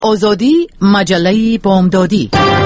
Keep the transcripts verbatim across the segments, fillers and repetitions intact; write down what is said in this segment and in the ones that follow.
آزادی مجله بامدادی.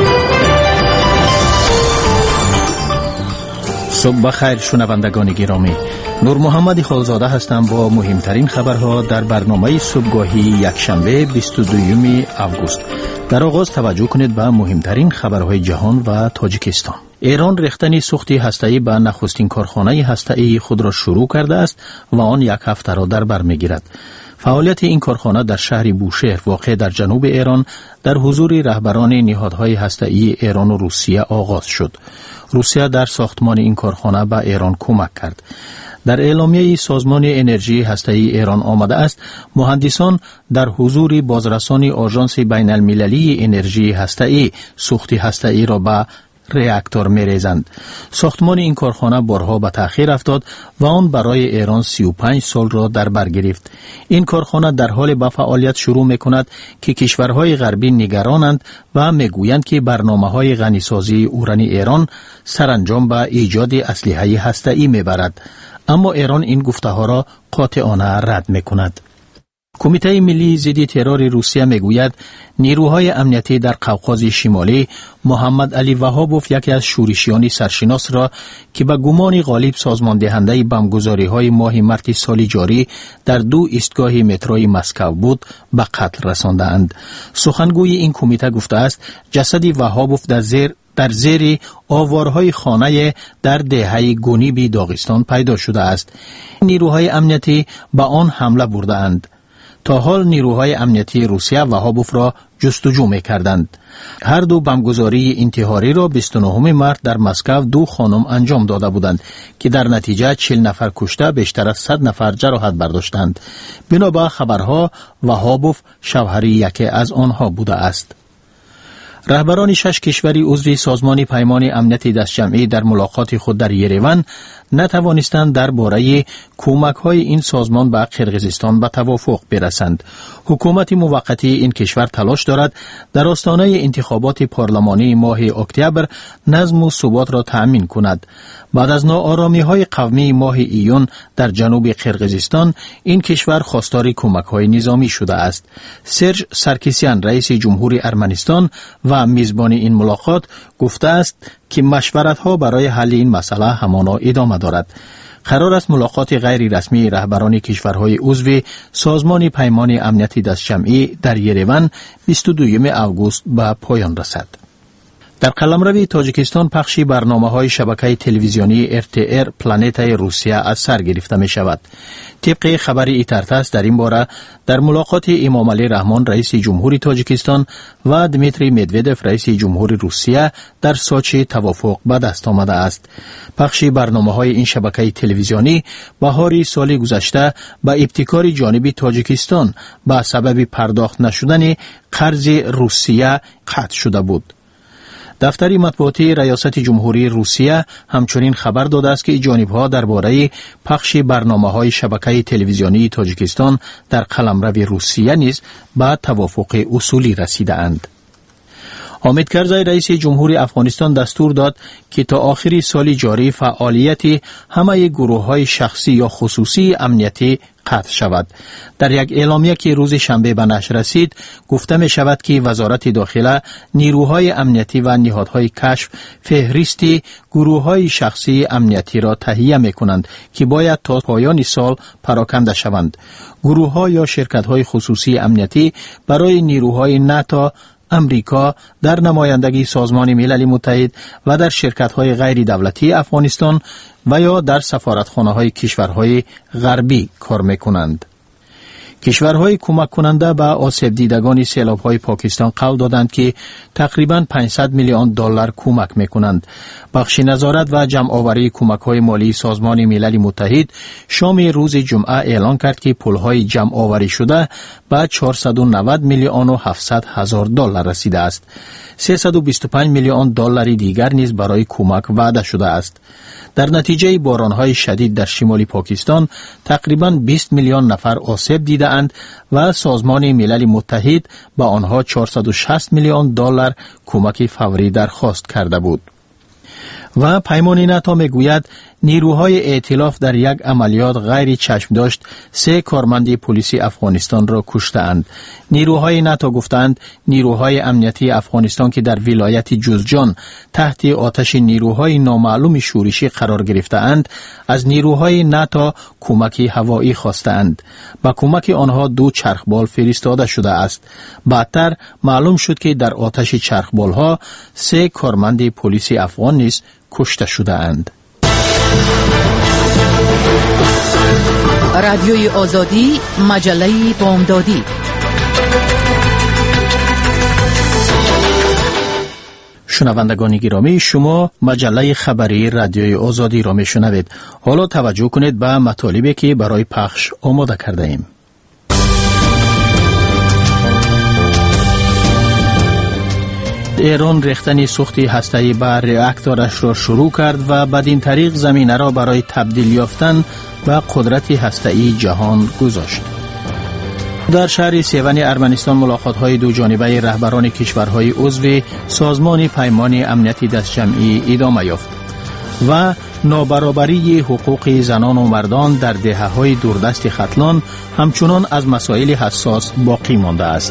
صبح بخیر شنوندگان گرامی، نور محمد خالزاده هستم با مهمترین خبرها در برنامه صبحگاهی یکشنبه بیست و دوم اوگوست. در آغاز توجه کنید به مهمترین خبرهای جهان و تاجیکستان. ایران ریختن سوخت هسته‌ای به نخستین کارخانه هسته‌ای خود را شروع کرده است و آن یک هفته را در بر می‌گیرد. فعالیت این کارخانه در شهر بوشهر واقع در جنوب ایران در حضور رهبران نهادهای هسته‌ای ایران و روسیه آغاز شد. روسیه در ساختمان این کارخانه به ایران کمک کرد. در اعلامیه سازمان انرژی هسته‌ای ایران آمده است مهندسان در حضور بازرسان آژانس بین المللی انرژی هسته‌ای سوخت هسته‌ای را به reaktor می‌ریزند. ساختمان این کارخانه بارها به تأخیر افتاد و آن برای ایران سی و پنج سال را در بر گرفت. این کارخانه در حال به فعالیت شروع می‌کند که کشورهای غربی نگرانند و می‌گویند که برنامه‌های غنیسازی اورانی ایران سرانجام به ایجاد اسلحه هسته‌ای می‌برد. اما ایران این گفته‌ها را قاطعانه رد می‌کند. کمیته ملی ضد ترور روسیه میگوید نیروهای امنیتی در قوقاز شمالی محمد علی وهابوف یکی از شورشیان سرشناس را که به گمان غالب سازمان دهنده بمبگذاری‌های ماه مارس سال جاری در دو ایستگاه متروی مسکو بود به قتل رساندند. سخنگوی این کمیته گفته است جسد وهابوف در زیر در زیر آوارهای خانه در دهه گونیبی داغستان پیدا شده است. نیروهای امنیتی به آن حمله بردند. تا حال نیروهای امنیتی روسیه وهابوف را جستجو می‌کردند. هر دو بمبگذاری انتحاری را بیست و نهم مارس در مسکو دو خانم انجام داده بودند که در نتیجه چهل نفر کشته بیشتر از صد نفر جراحت برداشتند. بنابر خبرها وهابوف شوهر یکی از آنها بوده است. رهبران شش کشوری عضو سازمان پیمان امنیت دستجمعی در ملاقات خود در یریون نتوانستند درباره کمک‌های این سازمان به قرقیزستان به توافق برسند. حکومت موقتی این کشور تلاش دارد در آستانه انتخابات پارلمانی ماه اکتبر نظم و ثبات را تأمین کند. بعد از ناآرامی‌های قومی ماه ایون در جنوب قرقیزستان این کشور خواستار کمک‌های نظامی شده است. سرژ سارکیسیان رئیس جمهوری ارمنستان و میزبان این ملاقات گفته است که مشورت‌ها برای حل این مسئله همانا ادامه دارد. قرار است ملاقات غیر رسمی رهبران کشورهای عضو سازمان پیمان امنیت دستجمعی در یریون بیست و دوم اوگوست به پایان رسد. در قلمرو تاجیکستان پخش برنامه‌های شبکه تلویزیونی ار تی ار پلانت روسیه از سر گرفته می شود. طبق خبر ایترتاس در این باره در ملاقات امام علی رحمان رئیس جمهوری تاجیکستان و دمیتری مدودف رئیس جمهوری روسیه در سوچی توافق به دست آمده است. پخش برنامه‌های این شبکه تلویزیونی بهار سال گذشته به ابتکار جانب تاجیکستان به سبب پرداخت نشدن قرض روسیه قطع شده بود. دفتر مطبوعاتی ریاست جمهوری روسیه همچنین خبر داده است که جانب‌ها درباره پخش برنامه‌های شبکه تلویزیونی تاجیکستان در قلمرو روسیه نیز به توافق اصولی رسیده‌اند. حامد کرزی رئیس جمهوری افغانستان دستور داد که تا آخر سال جاری فعالیت همه گروه‌های شخصی یا خصوصی امنیتی قطع شود. در یک اعلامیه که روز شنبه به نشر رسید گفته می شود که وزارت داخله نیروهای امنیتی و نهادهای کشف فهرستی گروه‌های شخصی امنیتی را تهیه می کنند که باید تا پایان سال پراکنده شوند. گروه‌ها یا شرکت‌های خصوصی امنیتی برای نیروهای ناتو، امریکا در نمایندگی سازمان ملل متحد و در شرکت‌های غیر دولتی افغانستان و یا در سفارتخانه‌های کشورهای غربی کار می‌کنند. کشورهای کمک کننده به آسیب دیدگان سیلاب‌های پاکستان قول دادند که تقریباً پانصد میلیون دلار کمک می‌کنند. بخش نظارت و جمع‌آوری کمک‌های مالی سازمان ملل متحد شام روز جمعه اعلان کرد که پول‌های جمع‌آوری شده به چهارصد و نود میلیون و هفتصد هزار دلار رسیده است. سیصد و بیست و پنج میلیون دلار دیگر نیز برای کمک وعده شده است. در نتیجه باران‌های شدید در شمال پاکستان تقریباً بیست میلیون نفر آسیب دیده‌اند و سازمان ملل متحد به آنها چهارصد و شصت میلیون دلار کمک فوری درخواست کرده بود. و پیمان ناتو میگوید نیروهای ائتلاف در یک عملیات غیر چشم داشت سه کارمند پلیسی افغانستان را کشتند. نیروهای ناتو گفتند نیروهای امنیتی افغانستان که در ولایت جوزجان تحت آتش نیروهای نامعلوم شورشی قرار گرفته‌اند از نیروهای ناتو کمک هوایی خواستند. با کمک آنها دو چرخبال فرستاده شده است. بعدتر معلوم شد که در آتش چرخبال‌ها سه کارمند پلیس افغان نیز کشته شده‌اند. رادیوی آزادی، مجله بامدادی. شنوندگان گرامی، شما مجله خبری رادیوی آزادی را میشنوید. حالا توجه کنید به مطالبی که برای پخش آماده کرده ایم. ایران ریختن سوخت هسته‌ای به راکتورش را شروع کرد و بدین طریق زمینه را برای تبدیل یافتن به قدرت هسته‌ای جهان گذاشت. در شهر سیون ارمنستان ملاقات‌های دو جانبه رهبران کشورهای عضو سازمان پیمان امنیتی دستجمعی ادامه یافت و نابرابری حقوق زنان و مردان در دهه‌های دوردست ختلان همچنان از مسائل حساس باقی مانده است.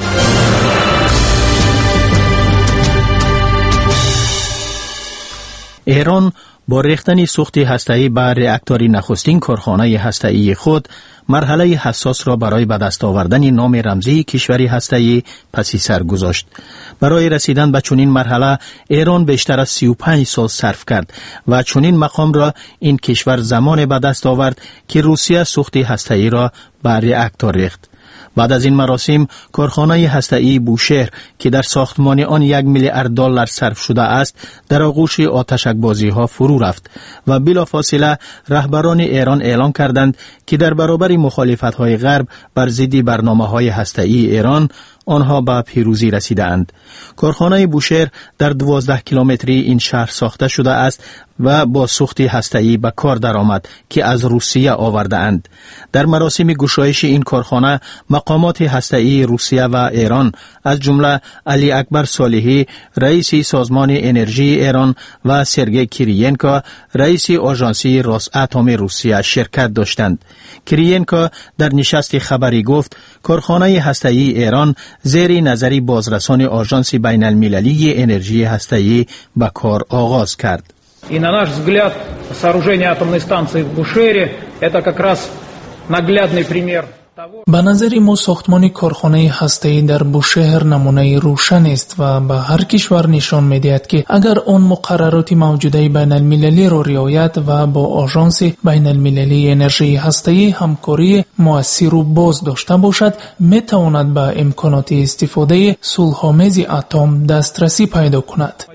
ایران با ریختن سوخت هسته‌ای به راکتور نخستین کارخانه هسته‌ای خود مرحله حساس را برای به دست آوردن نام رمزی کشوری هسته‌ای پس سر گذاشت. برای رسیدن به چنین مرحله ایران بیشتر از سی و پنج سال صرف کرد و چنین مقام را این کشور زمان به دست آورد که روسیه سوخت هسته‌ای را به راکتور ریخت. بعد از این مراسم کارخانه هسته‌ای بوشهر که در ساختمان آن یک میلیارد دلار صرف شده است در آغوش آتشک‌بازی‌ها فرو رفت و بلافاصله رهبران ایران اعلام کردند که در برابر مخالفت‌های غرب بر ضد برنامه‌های هسته‌ای ایران آنها به پیروزی رسیدند. کارخانه بوشهر در دوازده کیلومتری این شهر ساخته شده است و با سوخت هسته‌ای به کار درآمد که از روسیه آورده اند. در مراسم گشایش این کارخانه مقامات هسته‌ای روسیه و ایران از جمله علی اکبر صالحی رئیس سازمان انرژی ایران و سرگئی کریینکو رئیس آژانسی راساتم روسیه شرکت داشتند. کریینکو در نشست خبری گفت کارخانه هسته‌ای ایران زیر نظر بازرسان آژانس بین المللی انرژی هسته‌ای به کار آغاز کرد. И на наш взгляд, сооружение атомной станции в Бушере – это как раз наглядный пример. به نظر ما ساختمان کارخانه هسته‌ای در بوشهر نمونه روشن است و به هر کشور نشان می‌دهد که اگر آن مقررات موجوده بین المللی را رعایت و با آژانس بین المللی انرژی هسته‌ای همکاری مؤثر و باز داشته باشد می‌تواند به امکانات استفاده صلح‌آمیز اتم دسترسی پیدا کند.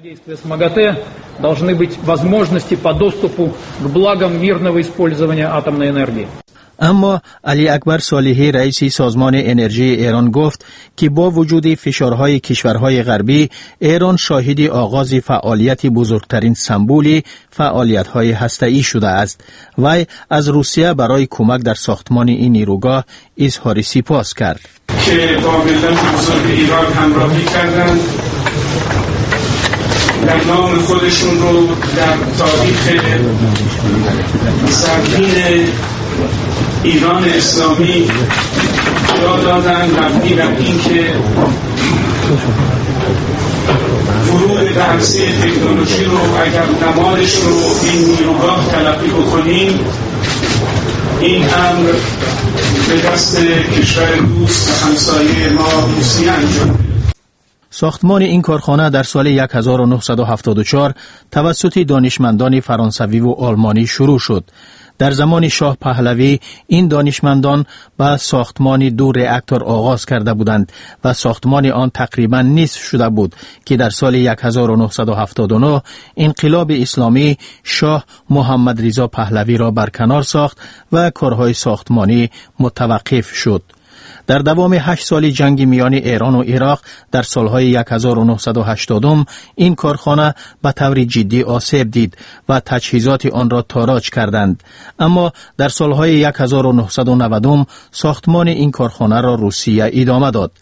Должны быть возможности по доступу к благам мирного использования атомной энергии. اما علی اکبر صالحی رئیس سازمان انرژی ایران گفت که با وجود فشارهای کشورهای غربی ایران شاهد آغاز فعالیت بزرگترین سمبول فعالیت‌های هسته‌ای شده است و از روسیه برای کمک در ساختمان این نیروگاه اظهار سپاس کرد. که با ملت بزرگ ایران همراهی کردند، در نام خودشون رو در تاریخ سرزمین ایران اسلامی جا دادن مبنی بر اینکه ورود به عرصه تکنولوژی رو اگر نمادش رو این نیروگاه تلقی بکنیم این امر به دست کشور دوست و همسایه ما روسیه انجام. ساختمان این کارخانه در سال هزار و نهصد و هفتاد و چهار توسط دانشمندان فرانسوی و آلمانی شروع شد. در زمان شاه پهلوی این دانشمندان به ساختمان دو راکتور آغاز کرده بودند و ساختمان آن تقریبا نصف شده بود که در سال هزار و نهصد و هفتاد و نه انقلاب اسلامی شاه محمد رضا پهلوی را برکنار ساخت و کارهای ساختمانی متوقف شد. در دوام هشت سال جنگ میان ایران و عراق در سالهای هزار و نهصد و هشتاد این کارخانه به طور جدی آسیب دید و تجهیزات آن را تاراج کردند. اما در سالهای هزار و نهصد و نود ساختمان این کارخانه را روسیه ادامه داد.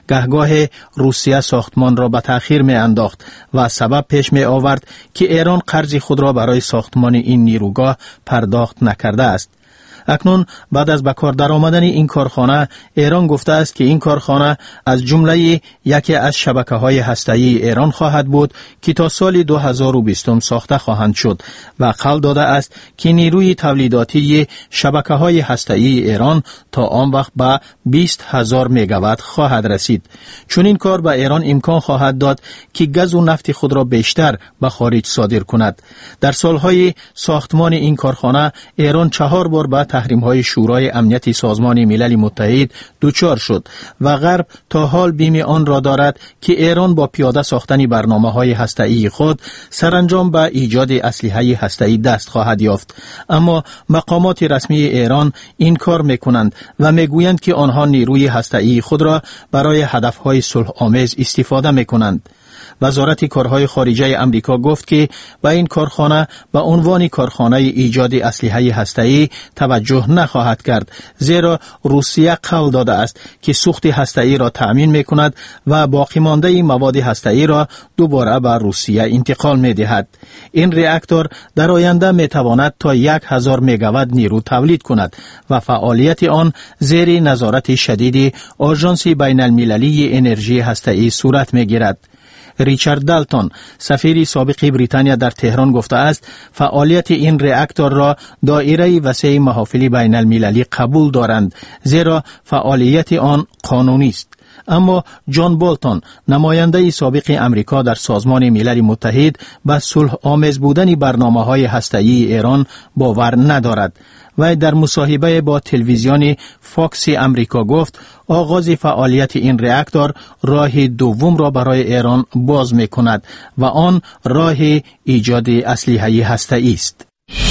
گهگاه روسیه ساختمان را به تأخیر می انداخت و سبب پیش می آورد که ایران قرض خود را برای ساختمان این نیروگاه پرداخت نکرده است. اکنون بعد از به کار درآمدن این کارخانه، ایران گفته است که این کارخانه از جمله یکی از شبکه‌های هسته‌ای ایران خواهد بود که تا سال دو هزار و بیست ساخته خواهند شد و قول داده است که نیروی تولیداتی شبکه‌های هسته‌ای ایران تا آن وقت به بیست هزار مگاوات خواهد رسید. چون این کار به ایران امکان خواهد داد که گاز و نفت خود را بیشتر به خارج صادر کند. در سالهای ساختمان این کارخانه، ایران چهار بار به تحریم‌های شورای امنیت سازمان ملل متحد دچار شد و غرب تا حال بیم آن را دارد که ایران با پیاده ساختن برنامه‌های هسته‌ای خود سرانجام به ایجاد اسلحه هسته‌ای دست خواهد یافت. اما مقامات رسمی ایران این کار می‌کنند و می‌گویند که آنها نیروی هسته‌ای خود را برای هدف‌های صلح‌آمیز استفاده می‌کنند. وزارت کارهای خارجه امریکا گفت که به این کارخانه به عنوان کارخانه ایجاد اسلحه هسته‌ای توجه نخواهد کرد، زیرا روسیه قول داده است که سوخت هسته‌ای را تأمین می‌کند و باقی مانده مواد هسته‌ای را دوباره به روسیه انتقال می‌دهد. این راکتور در آینده می‌تواند تا یک هزار مگاوات نیرو تولید کند و فعالیت آن زیر نظارت شدید آژانس بین‌المللی انرژی هسته‌ای صورت می‌گیرد. ریچارد دالتون، سفیر سابق بریتانیا در تهران گفته است فعالیت این راکتور را دایره وسیع محافل بین المللی قبول دارند، زیرا فعالیت آن قانونی است. اما جان بولتون، نماینده سابق امریکا در سازمان ملل متحد، به صلح آمیز بودن برنامه‌های هسته‌ای ایران باور ندارد. و در مصاحبه با تلویزیون فاکس امریکا گفت آغاز فعالیت این راکتور راه دوم را برای ایران باز می کند و آن راه ایجاد اسلحه هسته‌ای است.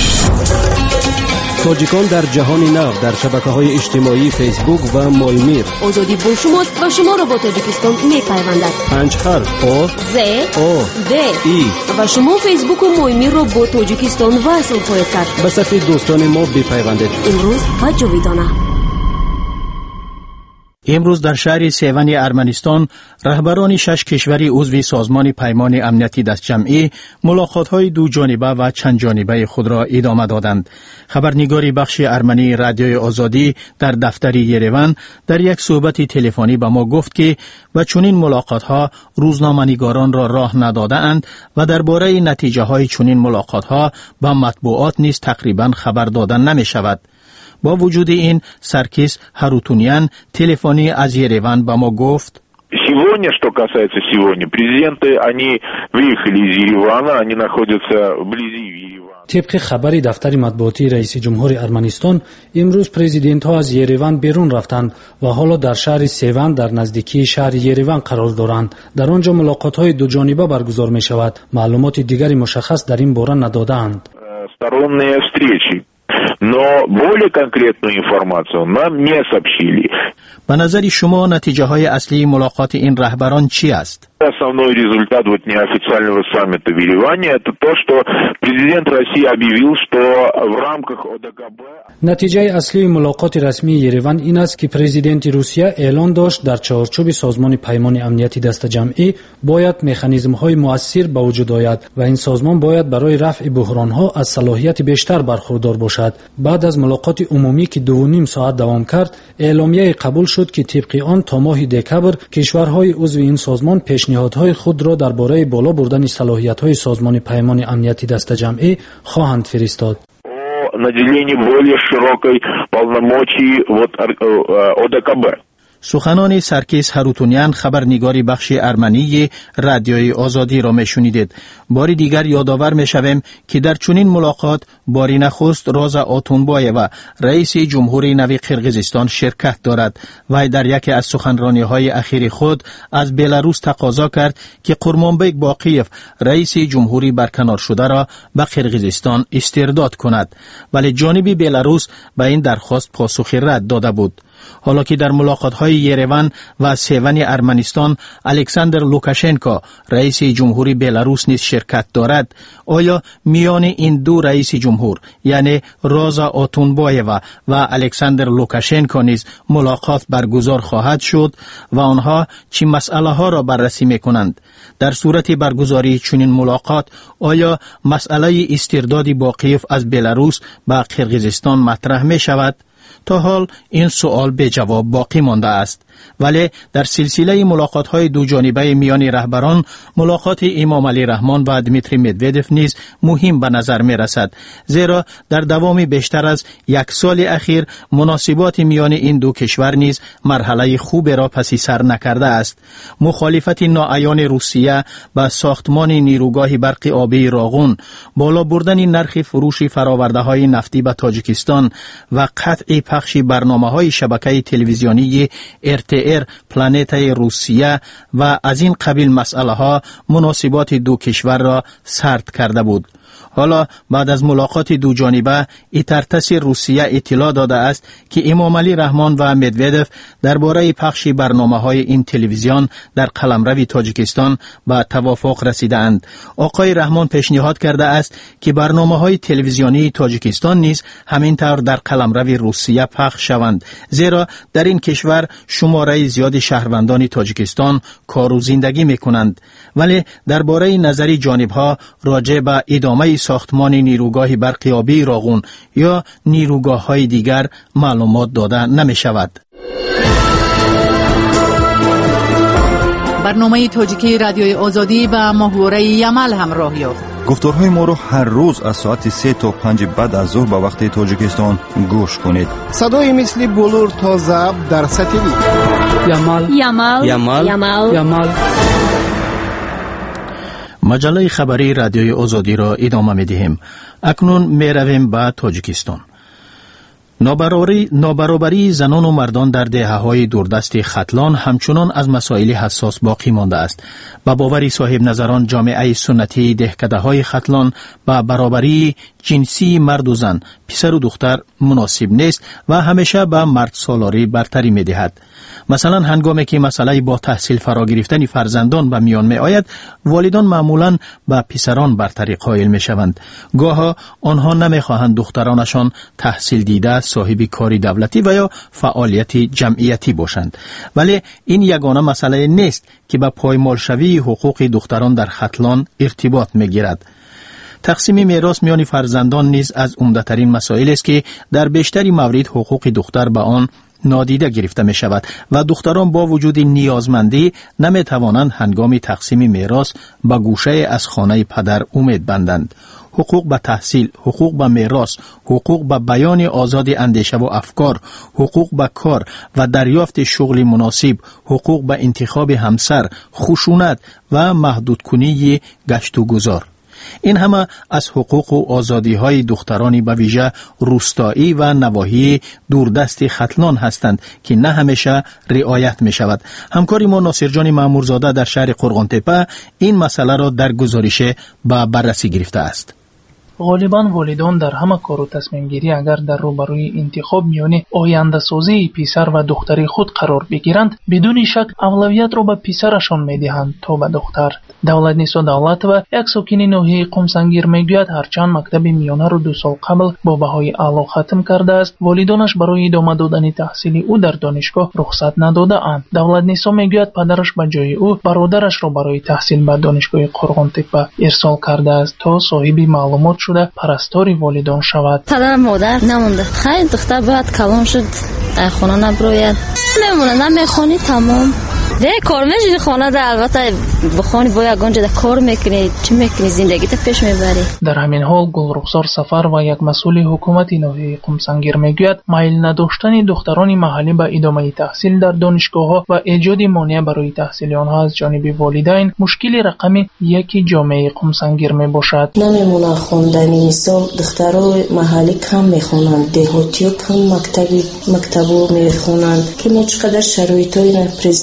تاجیکان در جهان نو در شبکه‌های اجتماعی فیسبوک و مایمیر. آزادی با شماست و شما را با تاجیکستان می‌پیوندد. پنج حرف آ ز او د ای و شما فیسبوک و مایمیر را با تاجیکستان وصل خواهید کرد. به صفحه دوستان ما بپیوندید. امروز حج ویدانه. امروز در شهر سیون ارمنستان رهبران شش کشور عضو سازمان پیمان امنیتی دست جمعی ملاقات‌های دو جانبه و چند جانبه خود را ادامه دادند. خبرنگار بخش ارمنی رادیوی آزادی در دفتر یریون در یک صحبت تلفنی به ما گفت که و چنین ملاقات‌ها روزنامه‌نگاران را راه نداده‌اند و درباره نتیجه‌های چنین ملاقات‌ها به مطبوعات نیز تقریباً خبر دادن نمی‌شود. با وجود این سرکیس هاروتونیان تلفنی از یریون به ما گفت Сегодня, что касается сегодня, президенты, они выехали из Еревана, они находятся вблизи Еревана. طبق خبر دفتر مطبوعاتی رئیس جمهور ارمنستان، امروز پرزیدنت ها از یریون بیرون رفتند و حالا در شهر سیون در نزدیکی شهر یریون قرار دارند. در آنجا ملاقات های دو جانبه برگزار می شود. معلومات دیگری مشخص در این باره ندادند. Сторонние встречи. Но более конкретную информацию нам не сообщили. به نظر شما نتیجه های اصلی ملاقات این رهبران چی است؟ Основной результат вот неофициального саммита в Ереване это то, что президент России объявил, что в рамках о дэ ка бэ نتیجه اصلی ملاقات رسمی یریون این است که پرزیدنت روسیه اعلان داشت در چارچوب سازمان پیمان امنیتی دست جمعی باید مکانیزم‌های مؤثر به وجود آید و این سازمان باید برای رفع بحران‌ها از صلاحیت بیشتر برخوردار باشد. بعد از ملاقات عمومی که دو و نیم ساعت دوام کرد، اعلامیه قبول شد که طبق آن تا ماه دکبر کشورهای عضو این سازمان پیشنهادهای خود را درباره بالا بردن صلاحیت‌های سازمان پیمان امنیتی دست جمعی خواهند فرستاد. наделение более широкой полномочий вот о дэ ка бэ. سخنان سرکیس هاروتونیان خبرنگاری بخش ارمنی رادیوی آزادی را میشنیدید. باری دیگر یادآور میشویم که در چنین ملاقات باری نخست رازا آتونبایوا رئیس جمهوری نو قرقیزستان شرکت دارد و در یکی از سخنرانی‌های اخیر خود از بلاروس تقاضا کرد که قرمانبک باقیف رئیس جمهوری برکنار شده را به قرقیزستان استرداد کند، ولی جانب بلاروس به این درخواست پاسخی رد داده بود. حالا که در ملاقات‌های یروان و سیون ارمنستان الکساندر لوکاشنکو رئیس جمهوری بلاروس نیز شرکت دارد، آیا میان این دو رئیس جمهور یعنی روزا اوتونبایوا و الکساندر لوکاشنکو نیز ملاقات برگزار خواهد شد و آنها چه مسئله ها را بررسی می‌کنند؟ در صورت برگزاری چنین ملاقات آیا مسئله استرداد باقیف از بلاروس به قرقیزستان مطرح می شود؟ تا حال این سوال به جواب باقی مانده است، ولی در سلسله ملاقات‌های دو جانبه میان رهبران ملاقات امام علی رحمان و دمیتری مدودف نیز مهم به نظر می رسد، زیرا در دوام بیشتر از یک سال اخیر مناسبات میان این دو کشور نیز مرحله خوب را پس سر نکرده است. مخالفت ناعیان روسیه به ساختمان نیروگاه برق آبی راغون، بالا بردن نرخ فروش فرآورده‌های نفتی به تاجیکستان و قطع پخش برنامه‌های شبکه تلویزیونی ار تی ار پلانت روسیه و از این قبیل مسئله ها مناسبات دو کشور را سرد کرده بود. حالا بعد از ملاقات دو جانبه ایترتس روسیه اطلاع داده است که امام علی رحمان و مدودف درباره پخش برنامه‌های این تلویزیون در قلمرو تاجیکستان به توافق رسیدند. آقای رحمان پیشنهاد کرده است که برنامه‌های تلویزیونی تاجیکستان نیز همینطور در قلمرو روسیه پخش شوند، زیرا در این کشور شماره زیاد شهروندان تاجیکستان کار و زندگی می‌کنند. ولی درباره نظری جانب‌ها راجع به ادامه ساختمان نیروگاه برق آبی راغون یا نیروگاه‌های دیگر معلومات داده نمی شود. برنامه تاجیکی رادیوی آزادی و محوره یمل همراه یافت. گفتارهای ما رو هر روز از ساعت سه تا پنج بعد از ظهر به وقت تاجیکستان گوش کنید. صدای مثل بلور تا زب در ستیلی. یمل یمل یمل یمل یمل. مجله خبری رادیوی آزادی را ادامه می دهیم. اکنون می رویم به تاجیکستان. نابرابری نابرابری زنان و مردان در دهه‌های دوردست ختلان همچنان از مسائل حساس باقی مانده است. با باور صاحب نظران جامعه سنتی دهکده‌های ختلان با برابری جنسی مرد و زن، پسر و دختر مناسب نیست و همیشه به مرد سالاری برتری می‌دهد. مثلا هنگامی که مسئله با تحصیل فرا گرفتن فرزندان به میان می آید، والدان معمولاً به پسران برتری قائل می شوند. گاها آنها نمی خواهند دخترانشان تحصیل دیده صاحب کاری دولتی و یا فعالیت جمعیتی باشند. ولی این یگانه مسئله نیست که به پایمال شوی حقوق دختران در ختلان ارتباط می گیرد. تقسیم میراث میان فرزندان نیز از عمده‌ترین مسائل است که در بیشتری موارد حقوق دختر به آن نادیده گرفته می شود و دختران با وجود نیازمندی نمی توانند هنگام تقسیم میراث به گوشه از خانه پدر امید بندند. حقوق به تحصیل، حقوق به میراث، حقوق به بیان آزاد اندیشه و افکار، حقوق به کار و دریافت شغل مناسب، حقوق به انتخاب همسر، خشونت و محدود کنی گشت و گذار. این همه از حقوق و آزادی های دخترانی به ویژه روستایی و نواحی دوردست ختلان هستند که نه همیشه رعایت می شود. همکاری ما ناصر جان مامورزاده در شهر قرغانتپه این مسئله را در گزارش به بررسی گرفته است. غالباً والدان در همه کار و تصمیم گیری اگر در روبروی انتخاب میان آینده سازی پسر و دختری خود قرار بگیرند، بدون شک اولویت را به پسرشان میدهند تا به دختر. دولت نیسا دولت و یک ساکن ناحیه قمسنگیر میگوید هرچند مکتب میانه را دو سال قبل با بهای اعلی ختم کرده است، والدانش برای ادامه دادن تحصیل او در دانشگاه رخصت نداده اند. دولت نیسا میگوید پدرش به جای او برادرش را برای تحصیل به دانشگاه قرغانتپه ارسال کرده است تا صاحب معلومات شده پرستاری والدان شود. پدر مادر نمونده، خیلی دختر باید کلام شد در خانه نبروید، نمونه نمیخونی تمام ده کار میشی خانه ده، البته بخوانی باید گنجه ده کار میکنی، چی میکنی زندگی تا پیش میبری. در همین حال گلرخسار سفر و یک مسئول حکومت ناحیه قمسنگیر میگوید میل نداشتن دختران محلی به ادامه تحصیل در دانشگاه ها و ایجاد مانع برای تحصیل آنها از جانب والدین مشکل رقمی یکی جامعه قمسنگیر میباشد. نمیمونه خوندنی، مثال دخترای محلی کم میخونند، دهاتی کم مکتبی مکتبو میخونند که ما چقدر شرایطای پرزیدنت ما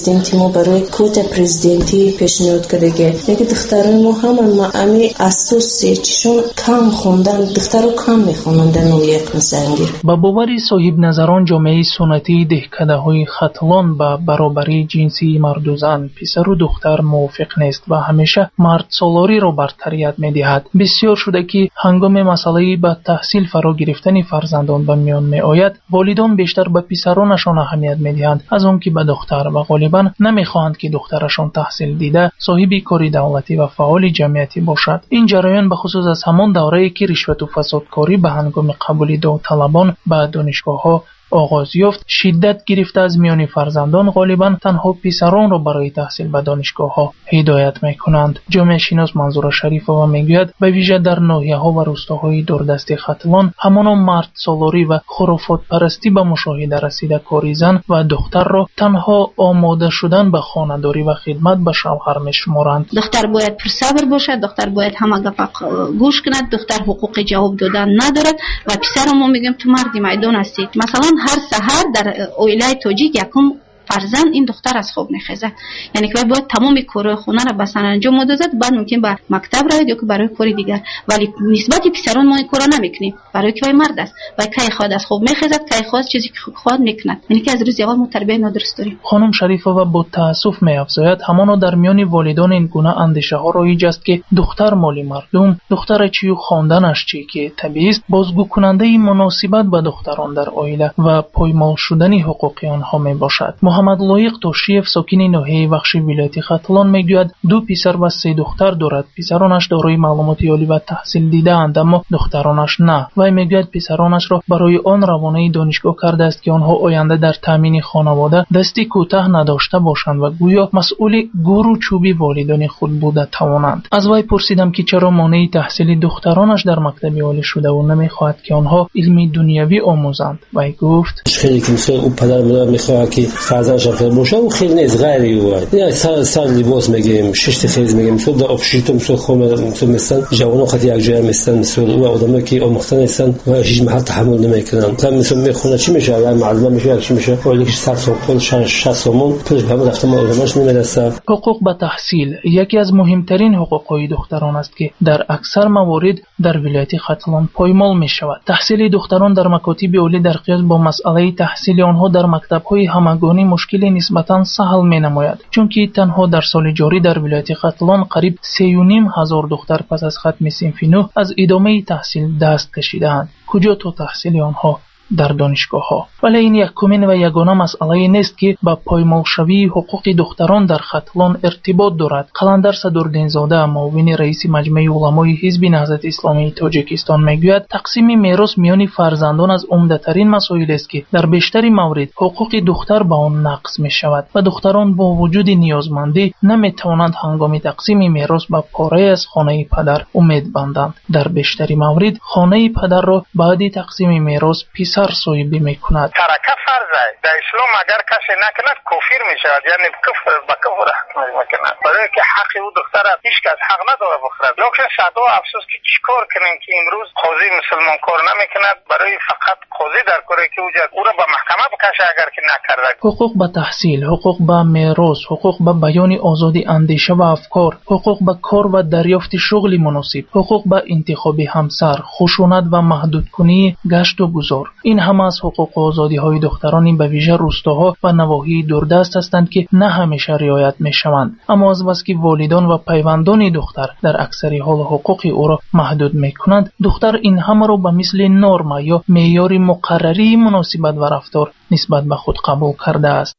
ما برای کوتا پرزیدنتی پیشنهاد کرده میگه دخترای ما همه ما امی اساسی چشون کم خوندن دخترو کم میخونن در نوع اقلیمی. با باوری صاحب نظران جامعه سنتی دهکده‌های ختلان با برابری جنسی مرد و زن پسر و دختر موافق نیست و همیشه مرد سالاری را برتریت میدهد. بسیار شده که هنگام مسئله به تحصیل فرا گرفتن فرزندان به میان می آید والدان بیشتر به پسرانشان اهمیت میدهند از آن که به دختر و غالبا نمیخواهند که دخترشان تحصیل دیده صاحب کاری دولتی و فعال جمعیتی باشد. این جریان به خصوص از همان دوره‌ای که رشوت و فسادکاری به هنگام قبول داوطلبان به دانشگاه‌ها آغاز یافت شدت گرفته از میان فرزندان غالبا تنها پسران را برای تحصیل به دانشگاه‌ها هدایت می‌کنند. جامعه شناس منظور شریفова میگوید به ویژه در ناحیه‌ها و روستاهای دوردست ختلان همان مرد سالاری و خرافات پرستی به مشاهده رسیده کاری زن و دختر را تنها آماده شدن به خانه‌داری و خدمت به شوهر می‌شمارند. دختر باید پرصبر باشد، دختر باید همه گپ گوش کند، دختر حقوق جواب دادن ندارد و پسر ما میگیم تو مرد میدان هستید. مثلا هر سحر در اویلای توجیک یکم فرزند این دختر از خواب میخیزد، یعنی که باید تمام کار خونه را به سرانجام دادد بعد ممکن به مکتب روید یا که برای کاری دیگر، ولی نسبت پسران ما این کارا نمیکنیم برای که مرد است و کی خود از خواب میخیزد کی خود چیزی که خود میکند، یعنی که از روز اول ما تربیت نادرست داریم. خانم شریفova با تاسف میافزاید همانا در میان والدان این گونه اندیشه ها رایج است که دختر مالی مردم، دختر چی و خواندنش چی که طبیعی است بازگو کننده مناسبت به دختران در عائله و پایمال شدن حقوق آنها میباشد. محمد لایق توشیف ساکن ناحیه وخشی ولایت ختلان میگوید دو پسر و سه دختر دارد. پسرانش دارای معلومات عالی و تحصیل دیده اند اما دخترانش نه. وی میگوید پسرانش را برای آن روانه دانشگاه کرده است که آنها آینده در تامین خانواده دستی کوتاه نداشته باشند و گویا مسئول گور و چوبی والدان خود بوده توانند. از وی پرسیدم که چرا مانع تحصیل دخترانش در مکتب عالی شده و نمیخواهد که آنها علم دنیوی آموزند. وی گفت خیلی که او پدر مادر میخواد که فرزندش باشه و خیلی نیست غیری بود. یا سر سر لباس میگیم شش خیز میگیم مثل در آبشیت مثل خم مثل مثلا جوانان خاطی یک جای مثلا مثل او آدمایی که آموختن هستن و هیچ محل تحمل نمیکنن. مثلا مثل میخونه چی میشه یا معلومه میشه چی میشه ولی که صد سال خود شش سالمون پس همه رفتم آدمش نمیرسه. حقوق به تحصیل یکی از مهمترین حقوقهای دختران است که در اکثر موارد در ولایت ختلان پایمال میشود. تحصیل دختران در مکاتب عالی در قیاس با مسئله تحصیل آنها در مکتب‌های همگانی مشکل نسبتاً سهل می‌نماید، چون که تنها در سال جاری در ولایت ختلان قریب سه و نیم هزار دختر پس از ختم صنف نه از ادامه تحصیل دست کشیدند. کجا تا تحصیل آنها در دانشگاه‌ها. ولی این یکمین و یگانه مسئله نیست که با پایمال شوی حقوق دختران در ختلان ارتباط دارد. قلندر صدرالدین‌زاده معاون رئیس مجمع علمای حزب نهضت اسلامی تاجیکستان میگوید تقسیم میراث میان فرزندان از عمده‌ترین مسائل است که در بیشتر موارد حقوق دختر به آن نقض می‌شود و دختران با وجود نیازمندی نمی‌توانند هنگام تقسیم میراث به پاره از خانه پدر امید بندند. در بیشتر موارد خانه پدر را بعد تقسیم میراث سر صاحبی میکند. ترکه فرضه در اسلام اگر کسی نکند کافر میشود، یعنی کفر به کفر حکم میکند، برای که حق او دختر هیچ کس حق نداره بخورد. لکن صدا افسوس که چیکار کنیم که امروز قاضی مسلمان کار نمیکند، برای فقط قاضی در کاری که اوجد او را به محکمه بکشه اگر که نکرده. حقوق به تحصیل، حقوق به میراث، حقوق به بیان آزادی اندیشه و افکار، حقوق به کار و دریافت شغل مناسب، حقوق به انتخاب همسر، خشونت و محدود کنی گشت و گذار. این همه از حقوق و آزادی های دختران به ویژه روستاها و نواحی دوردست هستند که نه همیشه رعایت می شوند. اما از بس که والدان و پیوندان دختر در اکثر حال حقوق او را محدود می کنند، دختر این همه را به مثل نرم یا معیار مقرری مناسبت و رفتار نسبت به خود قبول کرده است.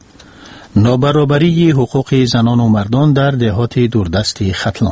نابرابری حقوق زنان و مردان در دهات دوردست ختلان.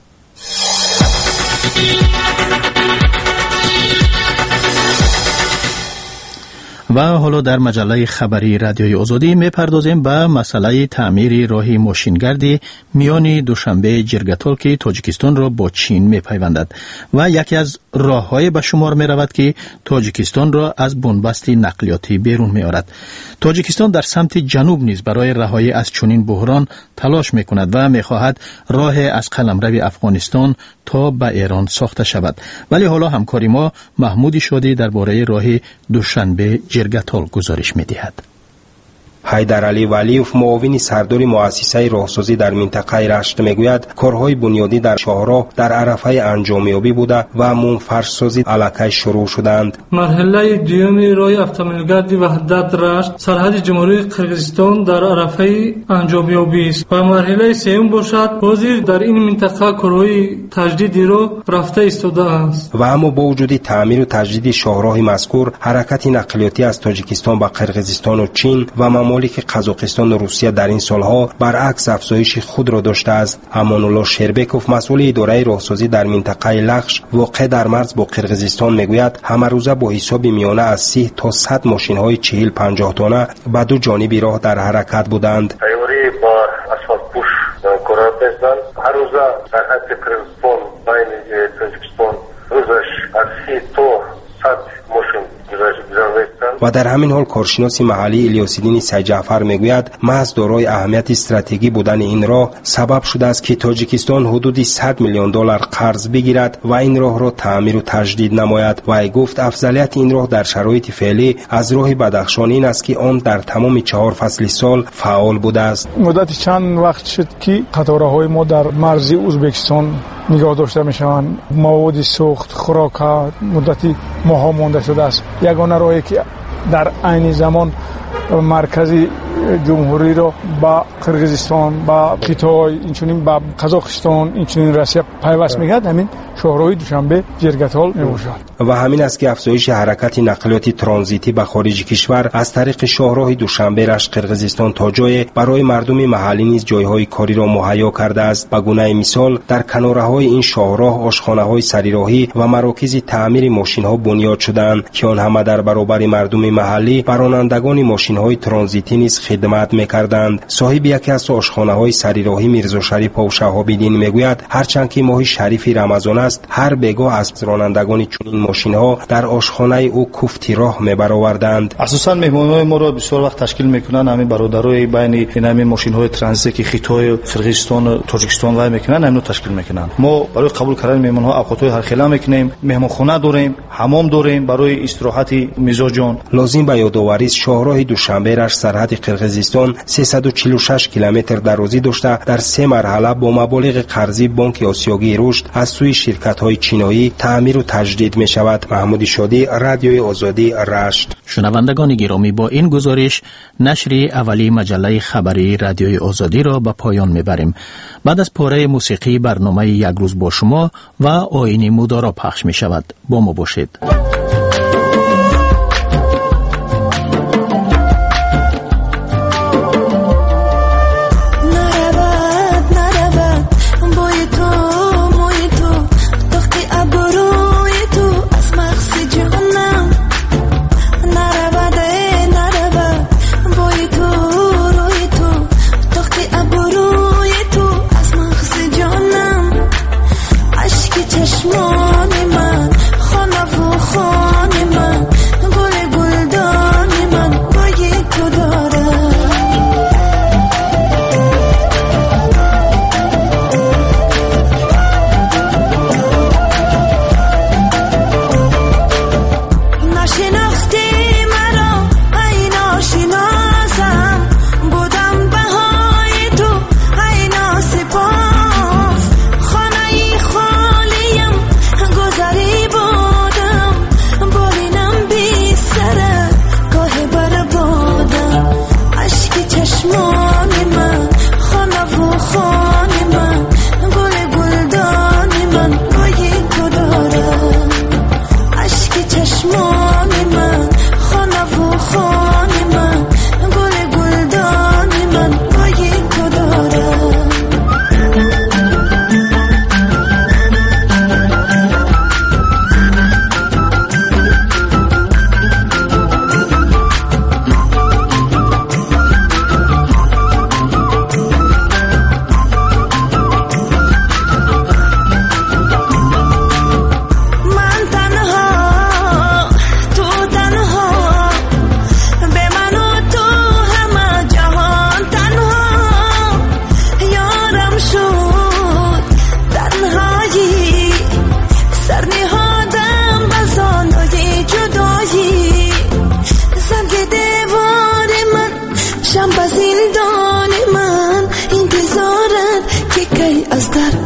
و حالا در مجله خبری رادیوی آزادی میپردازیم به مسئله تعمیر راه ماشینگردی میان دوشنبه جرگتال که تاجیکستان را با چین میپیوندد و یکی از راههای به شمار میرود که تاجیکستان را از بنبست نقلیاتی بیرون میآورد. تاجیکستان در سمت جنوب نیز برای رهایی از چنین بحران تلاش میکند و میخواهد راه از قلمرو افغانستان تا به ایران ساخته شود. ولی حالا همکاری ما محمود شادی درباره راه دوشنبه جرگتال گزارش می‌دهد. حیدرعلی ولیوف معاون سردار مؤسسه راهسازی در منطقه رشت میگوید کارهای بنیادی در شاهراه در عرفه انجامیابی بوده و منفرش‌سازی الکی شروع شدند. مرحله دوم راه اتومبیلگرد وحدت رشت سرحد جمهوری قرقیزستان در عرفه انجامیابی است و مرحله سوم باشد حاضر در این منطقه کارهای تجدیدی را رفته ایستاده است. و اما با وجود تعمیر و تجدید شاهراه مذکور حرکت نقلیاتی از تاجیکستان به قرقیزستان و چین و ممالک قزاقستان و روسیه در این سالها برعکس افزایش خود را داشته است. امان‌الله شربکوف مسئول اداره راهسازی در منطقه لخش واقع در مرز با قرقیزستان میگوید همه روزه با حساب میانه از سی تا صد ماشین‌های چهل پنجاه تانه به دو جانب راه در حرکت بودند. تیاری با اسفالت پوش کار می‌کنند. هر روزه سرحد قرقیزستان بین تاجیکستان روزش از سی تا صد ماشین و در همین حال کارشناس محلی الیاس‌الدین سیدجعفر میگوید محض دارای اهمیت استراتژیکی بودن این راه سبب شده است که تاجیکستان حدود صد میلیون دلار قرض بگیرد و این راه را تعمیر و تجدید نماید. و ای گفت افضلیت این راه در شرایط فعلی از راه بدخشان این است که آن در تمام چهار فصل سال فعال بوده است. مدت چند وقت شد که قطارهای ما در مرز ازبکستان نگاه داشته میشوند. مواد سوخت، خوراک مدتی ماها مانده شده است. یگانه راهی که در عین زمان مرکزی جمهوری را با قرقیزستان، با خیتای، اینچنین با قزاقستان، اینچنین روسیه پیوست میگرد همین شاهراه دوشنبه جرگتال میباشد. و همین است که افزایش حرکت نقلیات ترانزیتی به خارج کشور از طریق شاهراه دوشنبه رشت قرقیزستان تا جای برای مردم محلی نیز جایهای کاری را مهیا کرده است. به گونه مثال در کناره‌های این شاهراه آشخانه‌های سریراهی و مراکز تعمیر ماشین‌ها بنیاد شدند که آن همه در برابر مردم محلی بر رانندگان ماشین‌های ترانزیتی نیز خدمت می‌کردند. صاحب یکی از آشخانه‌های سریراهی میرزا شریف و شهاب‌الدین میگوید هرچند که ماه شریف رمضان است هر بگاه از رانندگان چنین ماشین‌ها در آشخانه او کوفتی راه می‌برآوردند. اساساً مهمانان ما را بسیار وقت تشکیل می‌کنند همین برادرای بین این همین ماشین‌های ترانزیتی که خیتای قرقیزستان و تاجیکستان وای می‌کنند همین تشکیل می‌کنند. ما برای قبول کردن مهمان‌ها اوقات‌های هر خیلی می‌کنیم. مهمانخانه داریم، حمام داریم برای استراحت مزاجان. لازم به یادآوری است شاهراه دوشنبه رشت سرحد قرقیزستان سیصد و چهل و شش کیلومتر درازی داشته در سه مرحله با مبالغ قرضی بانک آسیایی رشد از سوی شرکت‌های چینایی تعمیر و تجدید می‌شود. محمود شادی، رادیوی آزادی، رشت. شنوندگان گرامی، با این گزارش نشر اولی مجله خبری رادیوی آزادی را به پایان می‌بریم. بعد از پاره موسیقی برنامه یک روز با شما و آیین مدارا پخش می‌شود. با ما باشید. چشمان من خانه و خانه از درد